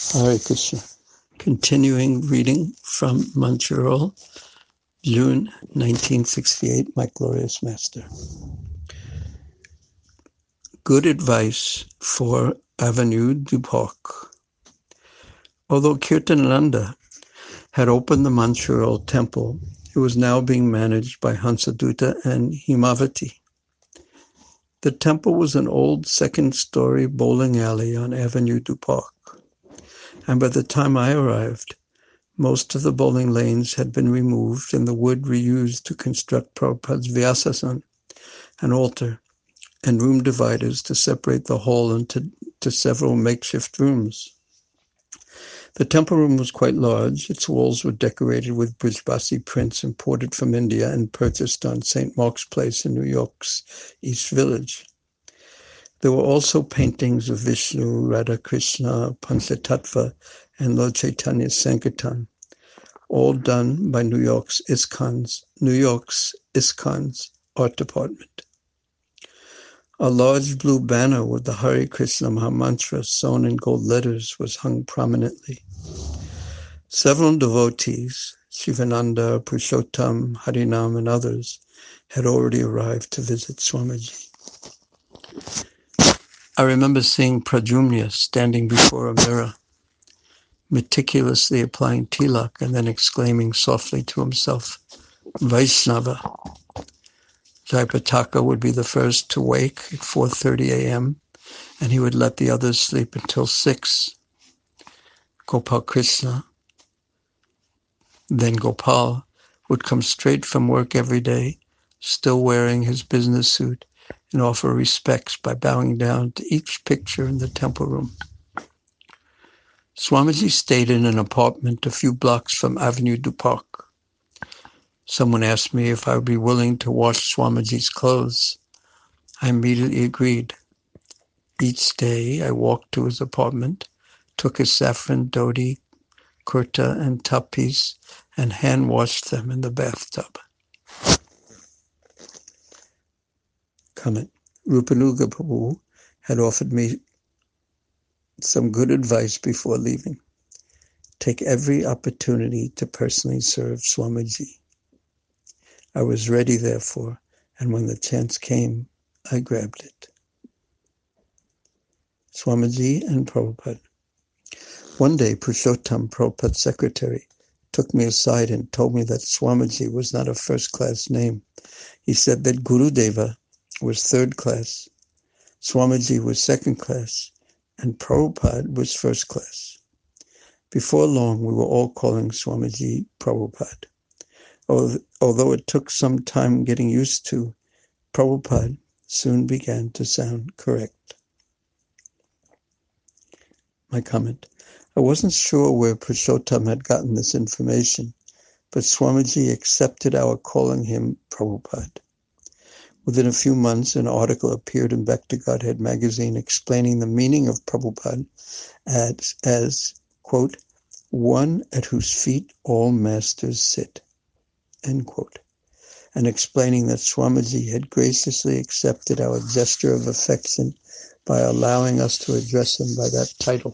Hare Krishna. Continuing reading from Montreal, June 1968, My Glorious Master. Good advice for Avenue du Parc. Although Kirtananda had opened the Montreal temple, it was now being managed by Hansadutta and Himavati. The temple was an old second-story bowling alley on Avenue du Parc, and by the time I arrived, most of the bowling lanes had been removed and the wood reused to construct Prabhupada's Vyasasana, an altar, and room dividers to separate the hall into several makeshift rooms. The temple room was quite large. Its walls were decorated with Brijbasi prints imported from India and purchased on St. Mark's Place in New York's East Village. There were also paintings of Vishnu, Radha Krishna, Panchatattva, and Lord Chaitanya's Sankirtan, all done by New York's ISKCON's art department. A large blue banner with the Hare Krishna Mahamantra sewn in gold letters was hung prominently. Several devotees, Shivananda, Purushottam, Harinam, and others, had already arrived to visit Swamiji. I remember seeing Pradyumna standing before a mirror, meticulously applying tilak and then exclaiming softly to himself, Vaishnava. Jayapataka would be the first to wake at 4:30 a.m., and he would let the others sleep until 6. Gopal Krishna, then Gopal, would come straight from work every day, still wearing his business suit, and offer respects by bowing down to each picture in the temple room. Swamiji stayed in an apartment a few blocks from Avenue du Parc. Someone asked me if I would be willing to wash Swamiji's clothes. I immediately agreed. Each day I walked to his apartment, took his saffron dhoti, kurta, and top-piece, and hand-washed them in the bathtub. Comment. Rupanuga Prabhu had offered me some good advice before leaving. Take every opportunity to personally serve Swamiji. I was ready, therefore, and when the chance came, I grabbed it. Swamiji and Prabhupada. One day, Purushottam, Prabhupada's secretary, took me aside and told me that Swamiji was not a first-class name. He said that Gurudeva was third class, Swamiji was second class, and Prabhupada was first class. Before long, we were all calling Swamiji Prabhupada. Although it took some time getting used to, Prabhupada soon began to sound correct. My comment. I wasn't sure where Purushottam had gotten this information, but Swamiji accepted our calling him Prabhupada. Within a few months, an article appeared in Back to Godhead magazine explaining the meaning of Prabhupada as, quote, one at whose feet all masters sit, end quote, and explaining that Swamiji had graciously accepted our gesture of affection by allowing us to address him by that title.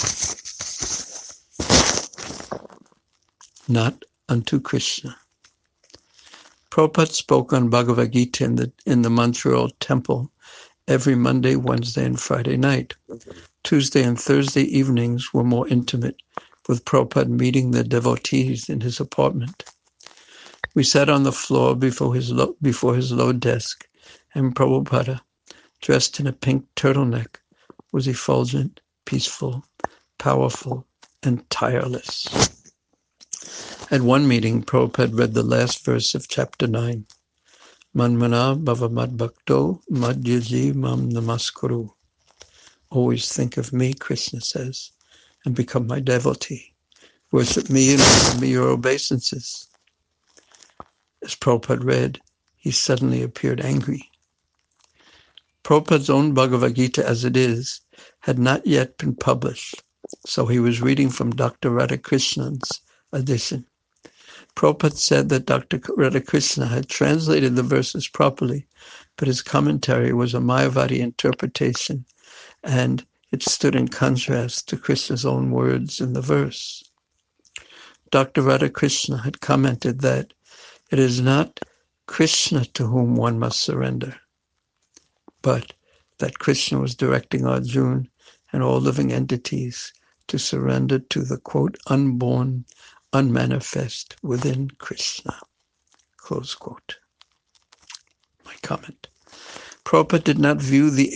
Not unto Krishna. Prabhupada spoke on Bhagavad Gita in the Montreal temple every Monday, Wednesday, and Friday night. Tuesday and Thursday evenings were more intimate, with Prabhupada meeting the devotees in his apartment. We sat on the floor before his low desk, and Prabhupada, dressed in a pink turtleneck, was effulgent, peaceful, powerful, and tireless. At one meeting, Prabhupada read the last verse of chapter 9. Manmana bhava mad bhakto madhyaji mam namaskuru. Always think of me, Krishna says, and become my devotee. Worship me and offer me your obeisances. As Prabhupada read, he suddenly appeared angry. Prabhupada's own Bhagavad Gita, as it is, had not yet been published, so he was reading from Dr. Radhakrishnan's edition. Prabhupada said that Dr. Radhakrishna had translated the verses properly, but his commentary was a Mayavadi interpretation, and It stood in contrast to Krishna's own words in the verse. Dr. Radhakrishna had commented that it is not Krishna to whom one must surrender, but that Krishna was directing Arjuna and all living entities to surrender to the, quote, unborn, unmanifest within Krishna, close quote. My comment. Prabhupada did not view the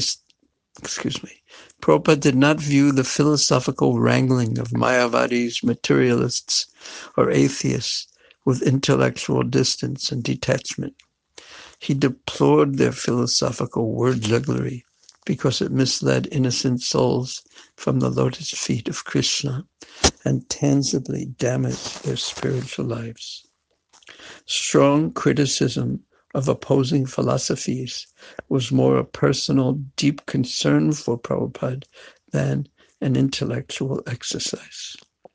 Prabhupada did not view the philosophical wrangling of Mayavadis, materialists, or atheists with intellectual distance and detachment. He deplored their philosophical word jugglery because it misled innocent souls from the lotus feet of Krishna and tangibly damaged their spiritual lives. Strong criticism of opposing philosophies was more a personal, deep concern for Prabhupada than an intellectual exercise.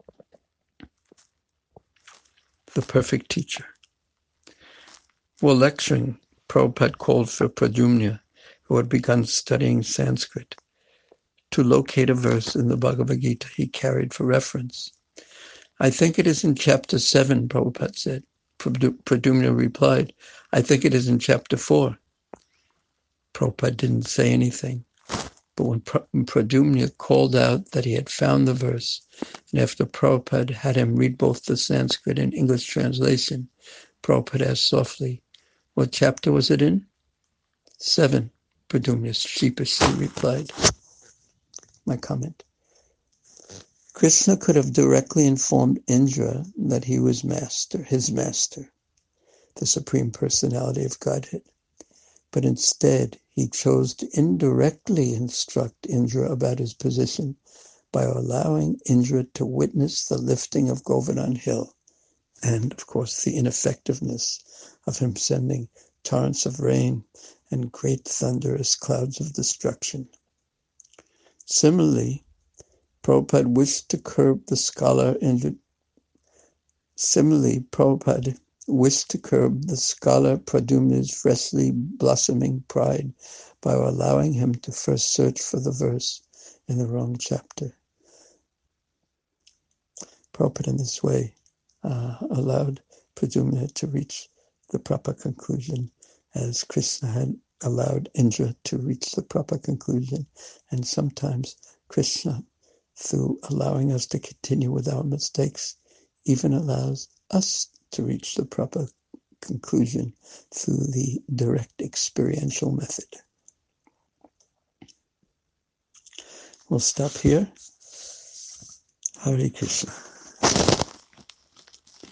The perfect teacher. While lecturing, Prabhupada called for Pradyumna, who had begun studying Sanskrit, to locate a verse in the Bhagavad Gita he carried for reference. I think it is in chapter 7, Prabhupada said. Pradyumna replied, I think it is in chapter 4. Prabhupada didn't say anything, but when Pradyumna called out that he had found the verse, and after Prabhupada had him read both the Sanskrit and English translation, Prabhupada asked softly, what chapter was it in? 7, Pradyumna sheepishly replied. My comment. Krishna could have directly informed Indra that he was his master, the Supreme Personality of Godhead. But instead, he chose to indirectly instruct Indra about his position by allowing Indra to witness the lifting of Govardhan Hill and, of course, the ineffectiveness of him sending torrents of rain and great thunderous clouds of destruction. Similarly, Prabhupada wished to curb the scholar Pradyumna's freshly blossoming pride by allowing him to first search for the verse in the wrong chapter. Prabhupada in this way allowed Pradyumna to reach the proper conclusion as Krishna had allowed Indra to reach the proper conclusion. And sometimes Krishna, through allowing us to continue with our mistakes, even allows us to reach the proper conclusion through the direct experiential method. We'll stop here. Hare Krishna.